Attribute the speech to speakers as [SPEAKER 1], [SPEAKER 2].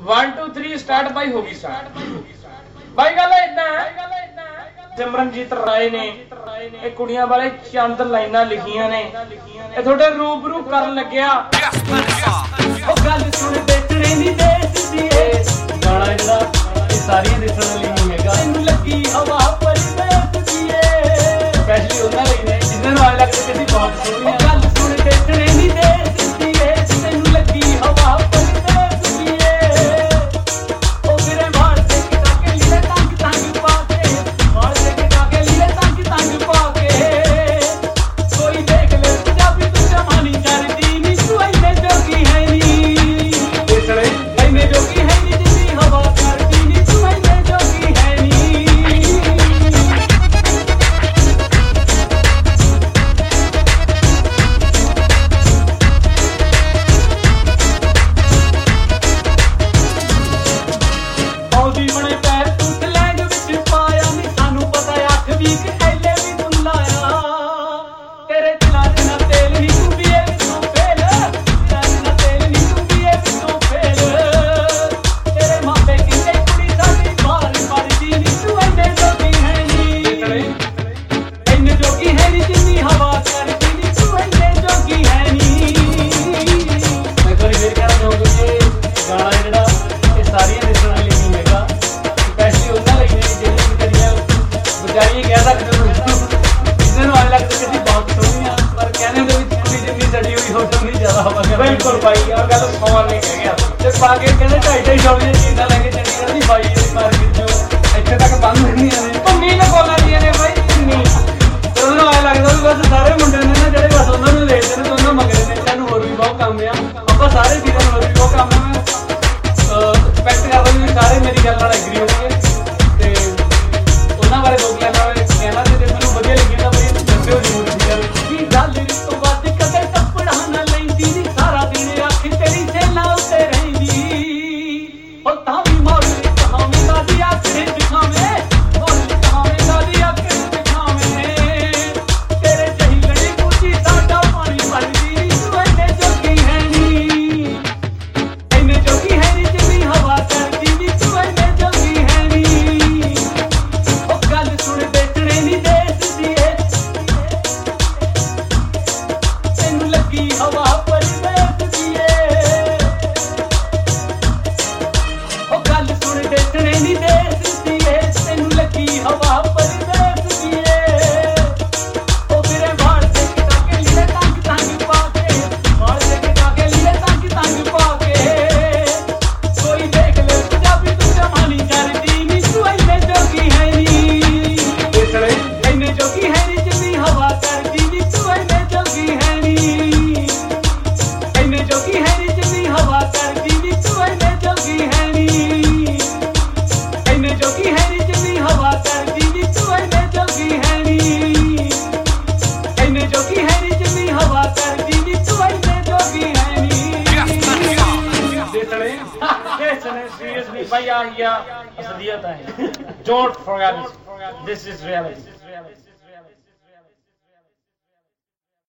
[SPEAKER 1] 1 2 3 start भाई होगी start भाई गल इदा सिमरनजीत राय ने ਇਹ ਕੁੜੀਆਂ ਵਾਲੇ ਚੰਦ ਲਾਈਨਾਂ ਲਿਖੀਆਂ ਨੇ ਇਹ ਤੁਹਾਡੇ ਰੂਬਰੂ ਕਰਨ ਲੱਗਿਆ ਉਹ ਗੱਲ ਸੁਣ ਵੇਚਣੇ ਨਹੀਂ ਦੇਸਦੀ ਏ ਗਾਣਾ ਜਿਹੜਾ ਇਹ ਸਾਰੀਆਂ ਦਿਸਣ ਲਈ ਨਹੀਂ ਹੈਗਾ ਤੈਨੂੰ ਲੱਗੀ ਹਵਾ ਪਰ ਵੇਚਦੀ ਏ ਸਪੈਸ਼ਲੀ ਉਹਨਾਂ ਲਈ ਨੇ ਜਿਨ੍ਹਾਂ ਨੂੰ ਆਏ ਲੱਗਦਾ ਕਿ ਬਹੁਤ ਸੋਹਣੀ ਆ ਗੱਲ ਸੁਣ ਵੇਚਣੇ ਨਹੀਂ ਦੇਸਦੀ ਏ ਤੈਨੂੰ ਲੱਗੀ ਹਵਾ ਪਰ ਵੇਚਦੀ ਏ ਉਹ ਮੇਰੇ ਮਾਰ ਤੇ ਕਿਤਾ ਕੇ ਲੀਲੇ ਤੰਗ ਤੰਗ ਪਾ ਕੇ ਮਾਰ ਤੇ ਕਿਤਾ ਕੇ ਲੀਲੇ ਤੰਗ ਤੰਗ ਪਾ ਕੇ ਕੋਈ ਦੇਖ ਲੈ ਪੰਜਾਬੀ ਤੂੰ ਜਮਾਨੀ ਕਰਦੀ ਨੀ ਤੂੰ ਇੰਨੇ ਜੋਗੀ ਹੈ ਨੀ ਇਸਲੇ ਇੰਨੇ ਜੋਗੀ ਹੈ ਨੀ ਜਿੰਨੀ ਹਵਾ ਕਰਦੀ ਨੀ ਤੂੰ ਇੰਨੇ ਜੋਗੀ ਹੈ ਨੀ ਆਉਦੀ ਬਣੇ ਪੈਰ ਤੂੰ ਸਲੈਂਗ ਵਿੱਚ ਪਾਇਆ ਨੀ ਸਾਨੂੰ ਪਤਾ ਅੱਖ ਵੀ ਕਿ ਐਲੇ ਵੀ ਤੂੰ ਲਾਇਆ ਤੇਰੇ ਦਿਲਾਂ ਨਾ ਤੇਲ ਨੀ ਤੂੰ ਵੀ ਇਹ ਵਿੱਚੋਂ ਫੇਲ ਦਿਲਾਂ ਨਾ ਤੇਲ ਨੀ ਤੂੰ ਵੀ ਇਹ ਵਿੱਚੋਂ ਫੇਲ ਤੇਰੇ ਮਾਪੇ ਕਹਿੰਦੇ ਕੁੜੀ ਸਾਡੀ ਬਾਹਰ ਪੜਦੀ ਨੀ ਤੂੰ ਇੰਨੇ ਜੋਗੀ ਹੈ ਨੀ ਇੰਨੇ ਜੋਗੀ ਹੈ ਨੀ ਜਿੰਨੀ ਹਵਾ ਕਰਦੀ ਨੀ ਤੂੰ ਇੰਨੇ ਜੋਗੀ ਹੈ ਨੀ ਮੈਂ ਕੋਈ ਫੇਰ ਕਹਿਣਾ ਚਾਹੁੰਦਾ ਕਿ ਗਾਣਾ ਜਿਹੜਾ ਇਹ ਸਾਰੀਆਂ ਦਿਸਣ ਵਾਲੀ ਨਹੀਂ ਹੈਗਾ ਸਪੈਸ਼ਲੀ ਉਹਨਾਂ ਲਈ ਨੇ ਜਿਹੜੀ ਕਰੀਆਂ ਵਿਚਾਰੀ ਕਹਿ ਸਕਦੇ ਜਿੰਨਾਂ ਨੂੰ ਆਏ ਲੱਗਦਾ ਕਿ ਬਹੁਤ ਸੋਹਣੀ ਆ ਪਰ ਕਹਿਣੇ ਦੇ ਵਿੱਚ ਕੁੜੀ ਜਿੰਨੀ ਸੜੀ ਹੋਈ ਹੋਟਲ ਨਹੀਂ ਜ਼ਿਆਦਾ ਹਵਾ ਕਰ ਬਿਲਕੁਲ ਭਾਈ ਆ ਗੱਲ ਸਵਾਲ ਨਹੀਂ ਕਹਿ ਗਿਆ ਤੇ ਪਾ ਕੇ ਕਹਿੰਦੇ 250 ਦੀਆਂ ਚੀਜ਼ਾਂ ਲੈ ਕੇ ਚੰਡੀਗੜ੍ਹ ਦੀ ਬਾਈ ਦੀ ਮਾਰਕੀਟ ਚੋਂ ਇੱਥੇ ਤੱਕ ਬੰਦ ਹੁੰਦੀਆਂ ਨੇ ਭੰਮੀ ਨੇ ਬੋਲਾਂ ਦੀਆਂ ਨੇ ਬਾਈ ਇੰਨੀ ਤੇ ਉਹਨਾਂ ਨੂੰ ਆਏ ਲੱਗਦਾ ਵੀ ਬਸ ਸਾਰੇ ਮੁੰਡੇ ਨੇ ਨਾ ਜਿਹੜੇ ਬਸ ਉਹਨਾਂ ਨੂੰ ਦੇਖਦੇ ਨੇ ਤੇ ਉਹਨਾਂ ਮੰਗਦੇ ਨੇ ਸਾਨੂੰ ਹੋਰ ਵੀ ਬਹੁਤ ਕੰਮ ਆ ਆਪਾਂ ਸਾਰੇ ਵੀਰਾਂ ਨੂੰ ਹੋਰ ਵੀ ਬਹੁਤ ਕੰਮ ਆ ਐਕਸਪੈਕਟ ਕਰਦਾ ਵੀ ਸਾਰੇ ਮੇਰੀ ਗੱਲ ਨਾਲ ਐਗਰੀ ਹੋਣਗੇ ਤੇ ਉਹਨਾਂ ਬਾਰੇ ਦੋ ਗੱਲਾਂ ਕਹਿਣਾ ਤੇ ਜੇ ਮੈਨੂੰ ਵਧੀਆ ਲੱਗੀ ਤਾਂ ਬਈ ਦੱਸਿਓ ਜ਼ਰੂਰ ਕੀ ਗੱਲ ਤੋਂ ਵੱਧ ਕਦੇ ਟੱਪੜਾ ਨਾ ਲੈਂਦੀ ਨੀ ਸਾਰਾ ਦਿਨ ਅੱਖ ਤੇਰੀ ਸੇਲਾ ਉੱਤੇ ਰਹਿੰਦੀ ਉਹ ਤਾਂ ਵੀ ਮੌਲੀ ਕਹਾਵੇਂ ਸਾਡੀ ਅੱਖ ਦਿਖਾਵੇਂ ਮੌਲੀ ਕਹਾਵੇਂ ਸਾਡੀ ਅੱਖ ਦਿਖਾਵੇਂ ਤੇਰੇ ਜਹੀ ਗੜੀ ਕੁੱਤੀ ਸਾਡਾ ਪਾਣੀ ਭਰਦੀ ਨੀ ਤੂੰ ਇੰਨੇ ਜੋਗੀ ਹੈ ਨੀ ਇੰਨੇ ਜੋਗੀ ਹੈ ਨੀ ਜਿੰਨੀ ਹਵਾ ਕਰਦੀ ਨੀ ਤੂੰ ਇੰਨੇ ਜੋਗੀ ਹੈ ਨੀ ਉਹ ਗੱਲ ਸੁਣ ਵੇਚਣੇ ਨੀ ਦੇਸਦੀ ਏ ਤੈਨੂੰ ਲੱਗੀ ਹਵਾ ਪਰ ਵੇਚਦੀ ਏ ਉਹ ਗੱਲ ਸੁਣ ਵੇਚਣੇ ਨੀ ਦੇਸਦੀ ਏ ਤੈਨੂੰ ਲੱਗੀ ਹਵਾ ਪਰ ਵੇਚਦੀ ਏ ਉਹ ਮੇਰੇ ਮਾਰ ਤੇ ਕਿਤਾ ਕੇ ਲੀਲੇ ਤੰਗ ਤੰਗ ਪਾ ਕੇ ਮਾਰ ਤੇ ਕਿਤਾ ਕੇ ਲੀਲੇ ਤੰਗ ਤੰਗ ਪਾ ਕੇ ਕੋਈ ਦੇਖ ਲੈ ਪੰਜਾਬੀ ਤੂੰ ਜਮਾਨੀ ਕਰਦੀ ਨੀ ਤੂੰ ਇੰਨੇ ਜੋਗੀ ਹੈ ਨੀ ਇਸਲੇ ਇੰਨੇ ਜੋਗੀ ਹੈ ਨੀ ਜਿੰਨੀ ਹਵਾ ਕਰਦੀ ਨੀ ਤੂੰ ਇੰਨੇ ਜੋਗੀ ਹੈ ਨੀ ਇੰਨੇ ਜੋਗੀ ਹੈ ਨੀ ਜਿੰਨੀ ਹਵਾ ਕਰਦੀ ਨੀ ਤੂੰ ਇੰਨੇ ਜੋਗੀ ਹੈ ਨੀ ਇੰਨੇ ਜੋਗੀ ਹੈ ਨੀ ਜਿੰਨੀ ਹਵਾ ਕਰਦੀ ਨੀ ਤੂੰ ਇੰਨੇ ਜੋਗੀ ਹੈ ਨੀ ਇੰਨੇ ਜੋਗੀ ਹੈ ਨੀ ਜਿੰਨੀ ਹਵਾ ਕਰਦੀ ਨੀ ਤੂੰ ਇੰਨੇ ਜੋਗੀ ਹੈ ਨੀ ਦੇਖਣੇ seriously भाई आ गया असलियत है don't forget this is reality